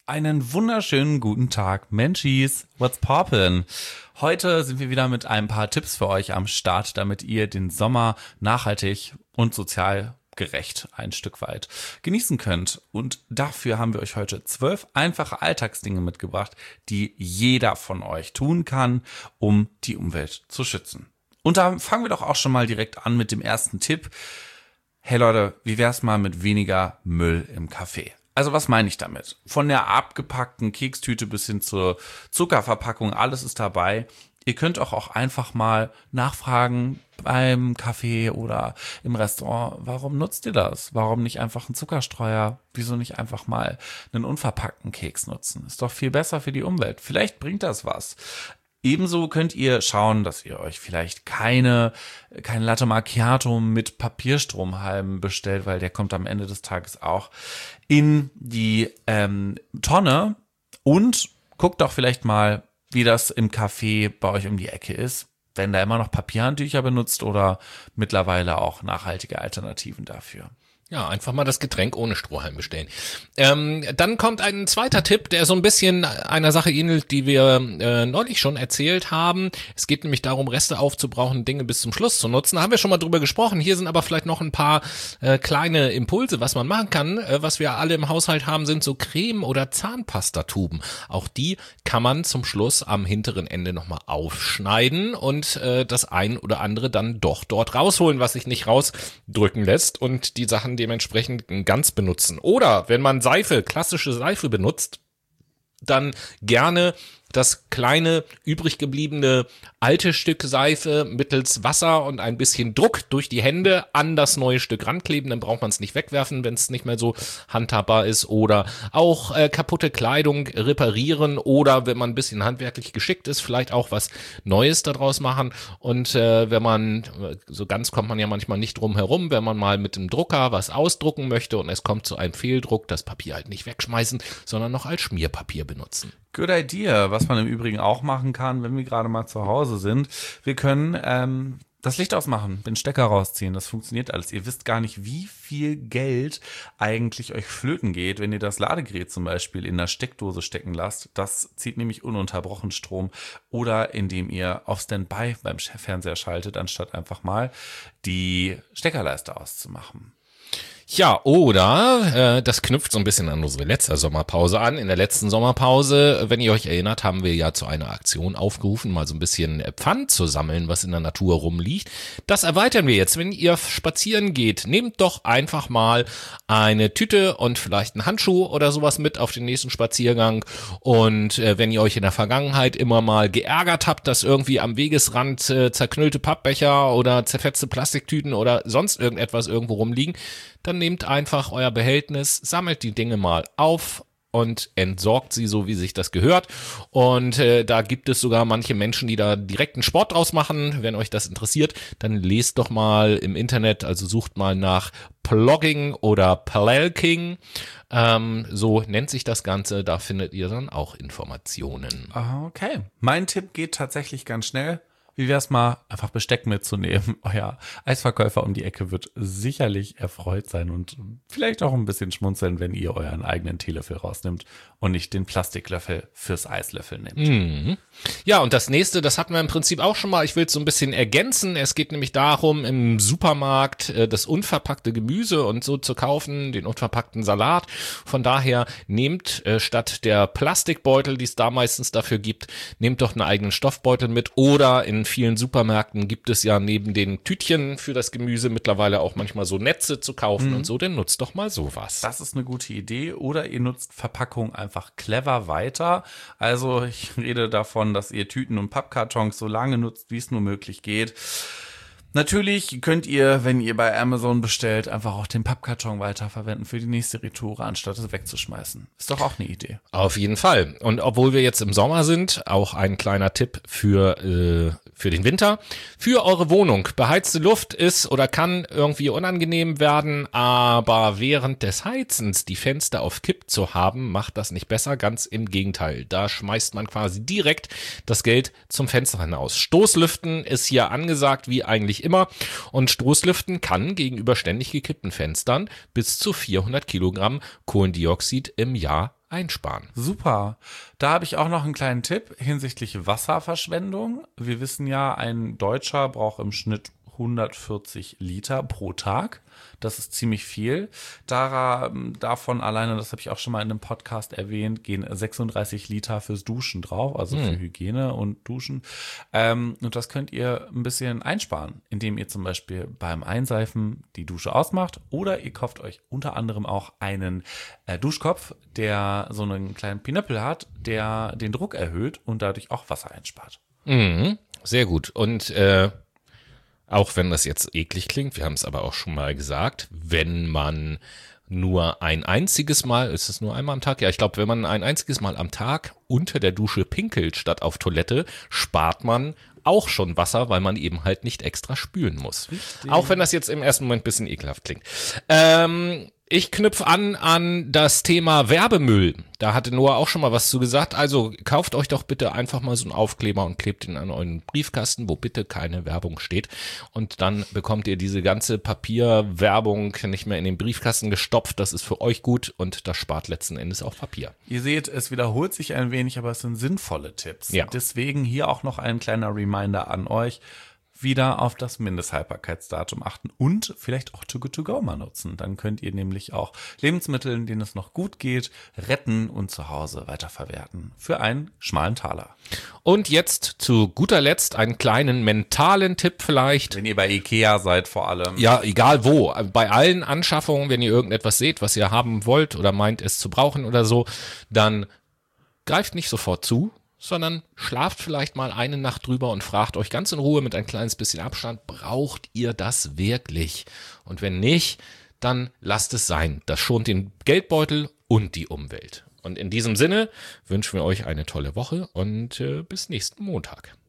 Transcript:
Einen wunderschönen guten Tag, Menschies. What's poppin'? Heute sind wir wieder mit ein paar Tipps für euch am Start, damit ihr den Sommer nachhaltig und sozial gerecht ein Stück weit genießen könnt. Und dafür haben wir euch heute 12 einfache Alltagsdinge mitgebracht, die jeder von euch tun kann, um die Umwelt zu schützen. Und da fangen wir doch auch schon mal direkt an mit dem ersten Tipp. Hey Leute, wie wär's mal mit weniger Müll im Café? Also was meine ich damit? Von der abgepackten Kekstüte bis hin zur Zuckerverpackung, alles ist dabei. Ihr könnt auch einfach mal nachfragen beim Café oder im Restaurant, warum nutzt ihr das? Warum nicht einfach einen Zuckerstreuer? Wieso nicht einfach mal einen unverpackten Keks nutzen? Ist doch viel besser für die Umwelt. Vielleicht bringt das was. Ebenso könnt ihr schauen, dass ihr euch vielleicht keine Latte Macchiato mit Papierstromhalmen bestellt, weil der kommt am Ende des Tages auch in die Tonne. Und guckt doch vielleicht mal, wie das im Café bei euch um die Ecke ist, wenn da immer noch Papierhandtücher benutzt oder mittlerweile auch nachhaltige Alternativen dafür. Ja, einfach mal das Getränk ohne Strohhalm bestellen. Dann kommt ein zweiter Tipp, der so ein bisschen einer Sache ähnelt, die wir neulich schon erzählt haben. Es geht nämlich darum, Reste aufzubrauchen, Dinge bis zum Schluss zu nutzen. Da haben wir schon mal drüber gesprochen. Hier sind aber vielleicht noch ein paar kleine Impulse, was man machen kann. Was wir alle im Haushalt haben, sind so Creme- oder Zahnpastatuben. Auch die kann man zum Schluss am hinteren Ende nochmal aufschneiden und das ein oder andere dann doch dort rausholen, was sich nicht rausdrücken lässt, und die Sachen dementsprechend ganz benutzen. Oder wenn man klassische Seife benutzt, dann gerne das kleine, übrig gebliebene alte Stück Seife mittels Wasser und ein bisschen Druck durch die Hände an das neue Stück rankleben. Dann braucht man es nicht wegwerfen, wenn es nicht mehr so handhabbar ist. Oder auch kaputte Kleidung reparieren oder, wenn man ein bisschen handwerklich geschickt ist, vielleicht auch was Neues daraus machen. Und wenn man, so ganz kommt man ja manchmal nicht drum herum, wenn man mal mit dem Drucker was ausdrucken möchte und es kommt zu einem Fehldruck, das Papier halt nicht wegschmeißen, sondern noch als Schmierpapier benutzen. Good idea. Was man im Übrigen auch machen kann, wenn wir gerade mal zu Hause sind. Wir können das Licht ausmachen, den Stecker rausziehen. Das funktioniert alles. Ihr wisst gar nicht, wie viel Geld eigentlich euch flöten geht, wenn ihr das Ladegerät zum Beispiel in der Steckdose stecken lasst. Das zieht nämlich ununterbrochen Strom. Oder indem ihr auf Standby beim Fernseher schaltet, anstatt einfach mal die Steckerleiste auszumachen. Ja, oder das knüpft so ein bisschen an unsere letzte Sommerpause an. In der letzten Sommerpause, wenn ihr euch erinnert, haben wir ja zu einer Aktion aufgerufen, mal so ein bisschen Pfand zu sammeln, was in der Natur rumliegt. Das erweitern wir jetzt. Wenn ihr spazieren geht, nehmt doch einfach mal eine Tüte und vielleicht einen Handschuh oder sowas mit auf den nächsten Spaziergang. Und wenn ihr euch in der Vergangenheit immer mal geärgert habt, dass irgendwie am Wegesrand zerknüllte Pappbecher oder zerfetzte Plastiktüten oder sonst irgendetwas irgendwo rumliegen, dann nehmt einfach euer Behältnis, sammelt die Dinge mal auf und entsorgt sie so, wie sich das gehört. Und da gibt es sogar manche Menschen, die da direkt einen Sport draus machen. Wenn euch das interessiert, dann lest doch mal im Internet, also sucht mal nach Plogging oder Plalking. So nennt sich das Ganze. Da findet ihr dann auch Informationen. Okay, mein Tipp geht tatsächlich ganz schnell. Wie wär's mal, einfach Besteck mitzunehmen? Euer Eisverkäufer um die Ecke wird sicherlich erfreut sein und vielleicht auch ein bisschen schmunzeln, wenn ihr euren eigenen Teelöffel rausnimmt und nicht den Plastiklöffel fürs Eislöffel nehmt. Mhm. Ja, und das nächste, das hatten wir im Prinzip auch schon mal. Ich will es so ein bisschen ergänzen. Es geht nämlich darum, im Supermarkt das unverpackte Gemüse und so zu kaufen, den unverpackten Salat. Von daher nehmt statt der Plastikbeutel, die es da meistens dafür gibt, nehmt doch einen eigenen Stoffbeutel mit, oder in vielen Supermärkten gibt es ja neben den Tütchen für das Gemüse mittlerweile auch manchmal so Netze zu kaufen und so, dann nutzt doch mal sowas. Das ist eine gute Idee. Oder ihr nutzt Verpackung einfach clever weiter. Also ich rede davon, dass ihr Tüten und Pappkartons so lange nutzt, wie es nur möglich geht. Natürlich könnt ihr, wenn ihr bei Amazon bestellt, einfach auch den Pappkarton weiterverwenden für die nächste Retoure, anstatt es wegzuschmeißen. Ist doch auch eine Idee. Auf jeden Fall. Und obwohl wir jetzt im Sommer sind, auch ein kleiner Tipp für den Winter. Für eure Wohnung. Beheizte Luft ist oder kann irgendwie unangenehm werden, aber während des Heizens die Fenster auf Kipp zu haben, macht das nicht besser. Ganz im Gegenteil. Da schmeißt man quasi direkt das Geld zum Fenster hinaus. Stoßlüften ist hier angesagt, wie eigentlich immer. Und Stoßlüften kann gegenüber ständig gekippten Fenstern bis zu 400 Kilogramm Kohlendioxid im Jahr einsparen. Super. Da habe ich auch noch einen kleinen Tipp hinsichtlich Wasserverschwendung. Wir wissen ja, ein Deutscher braucht im Schnitt 140 Liter pro Tag. Das ist ziemlich viel. Davon alleine, das habe ich auch schon mal in einem Podcast erwähnt, gehen 36 Liter fürs Duschen drauf, also für Hygiene und Duschen. Und das könnt ihr ein bisschen einsparen, indem ihr zum Beispiel beim Einseifen die Dusche ausmacht oder ihr kauft euch unter anderem auch einen Duschkopf, der so einen kleinen Pinöppel hat, der den Druck erhöht und dadurch auch Wasser einspart. Sehr gut. Und auch wenn das jetzt eklig klingt, wir haben es aber auch schon mal gesagt, wenn man nur ein einziges Mal, ist es nur einmal am Tag? Ja, ich glaube, wenn man ein einziges Mal am Tag unter der Dusche pinkelt statt auf Toilette, spart man auch schon Wasser, weil man eben halt nicht extra spülen muss. Richtig. Auch wenn das jetzt im ersten Moment ein bisschen ekelhaft klingt. Ich knüpfe an das Thema Werbemüll. Da hatte Noah auch schon mal was zu gesagt. Also kauft euch doch bitte einfach mal so einen Aufkleber und klebt ihn an euren Briefkasten, wo bitte keine Werbung steht. Und dann bekommt ihr diese ganze Papierwerbung nicht mehr in den Briefkasten gestopft. Das ist für euch gut und das spart letzten Endes auch Papier. Ihr seht, es wiederholt sich ein wenig, aber es sind sinnvolle Tipps. Ja. Deswegen hier auch noch ein kleiner Reminder an euch. Wieder auf das Mindesthaltbarkeitsdatum achten und vielleicht auch Too Good To Go mal nutzen. Dann könnt ihr nämlich auch Lebensmittel, denen es noch gut geht, retten und zu Hause weiterverwerten. Für einen schmalen Taler. Und jetzt zu guter Letzt einen kleinen mentalen Tipp vielleicht. Wenn ihr bei Ikea seid vor allem. Ja, egal wo. Bei allen Anschaffungen, wenn ihr irgendetwas seht, was ihr haben wollt oder meint es zu brauchen oder so, dann greift nicht sofort zu, sondern schlaft vielleicht mal eine Nacht drüber und fragt euch ganz in Ruhe mit ein kleines bisschen Abstand, braucht ihr das wirklich? Und wenn nicht, dann lasst es sein. Das schont den Geldbeutel und die Umwelt. Und in diesem Sinne wünschen wir euch eine tolle Woche und bis nächsten Montag.